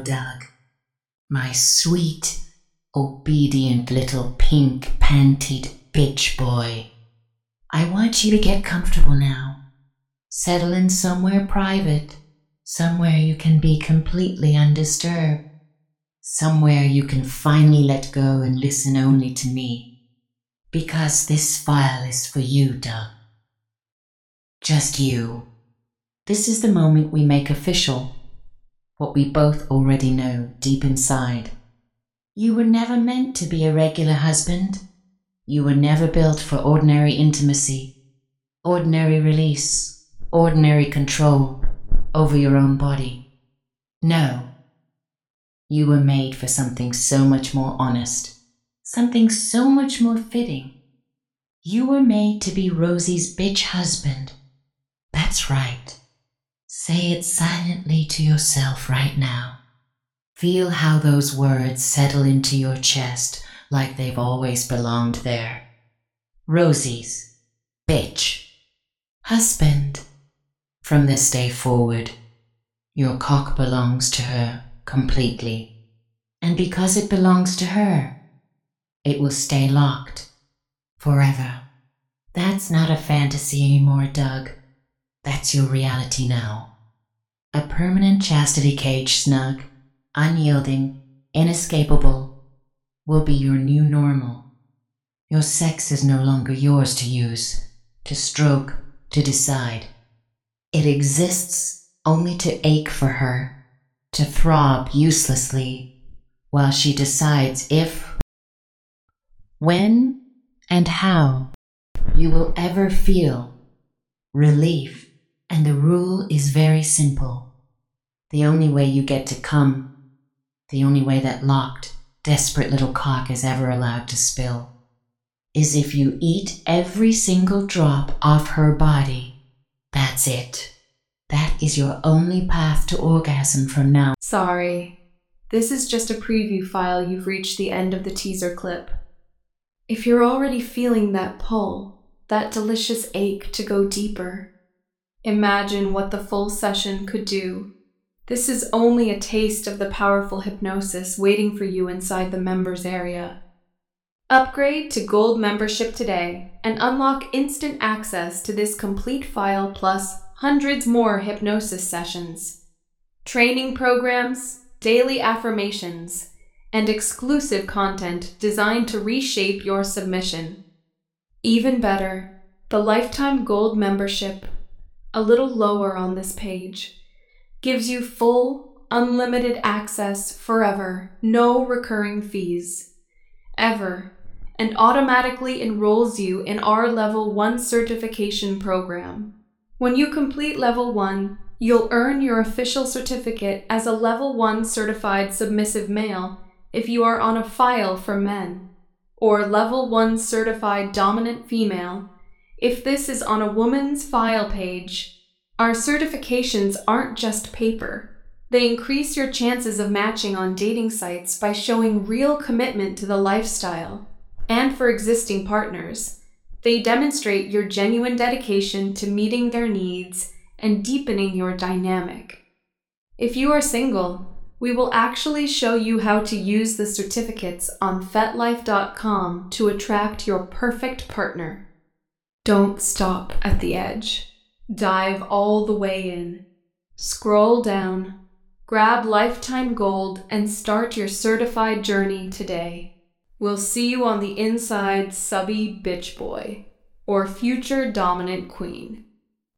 Doug. My sweet, obedient little pink-pantied bitch boy. I want you to get comfortable now. Settle in somewhere private, somewhere you can be completely undisturbed, somewhere you can finally let go and listen only to me. Because this file is for you, Doug. Just you. This is the moment we make official what we both already know deep inside. You were never meant to be a regular husband. You were never built for ordinary intimacy, ordinary release, ordinary control over your own body. No. You were made for something so much more honest, something so much more fitting. You were made to be Rosie's bitch husband. That's right. Say it silently to yourself right now. Feel how those words settle into your chest like they've always belonged there. Rosie's bitch husband. From this day forward, your cock belongs to her completely. And because it belongs to her, it will stay locked forever. That's not a fantasy anymore, Doug. That's your reality now. A permanent chastity cage, snug, unyielding, inescapable, will be your new normal. Your sex is no longer yours to use, to stroke, to decide. It exists only to ache for her, to throb uselessly, while she decides if, when, and how you will ever feel relief. And the rule is very simple. The only way you get to come, the only way that locked, desperate little cock is ever allowed to spill, is if you eat every single drop off her body. That's it. That is your only path to orgasm from now. Sorry. This is just a preview file. You've reached the end of the teaser clip. If you're already feeling that pull, that delicious ache to go deeper, imagine what the full session could do. This is only a taste of the powerful hypnosis waiting for you inside the members area. Upgrade to Gold membership today and unlock instant access to this complete file plus hundreds more hypnosis sessions, training programs, daily affirmations, and exclusive content designed to reshape your submission. Even better, the Lifetime Gold membership, a little lower on this page, gives you full, unlimited access forever, no recurring fees, ever, and automatically enrolls you in our Level 1 certification program. When you complete Level 1, you'll earn your official certificate as a Level 1 certified submissive male if you are on a file for men, or Level 1 certified dominant female if this is on a woman's file page. Our certifications aren't just paper. They increase your chances of matching on dating sites by showing real commitment to the lifestyle. And for existing partners, they demonstrate your genuine dedication to meeting their needs and deepening your dynamic. If you are single, we will actually show you how to use the certificates on FetLife.com to attract your perfect partner. Don't stop at the edge. Dive all the way in. Scroll down, grab Lifetime Gold, and start your certified journey today. We'll see you on the inside, subby bitch boy, or future dominant queen.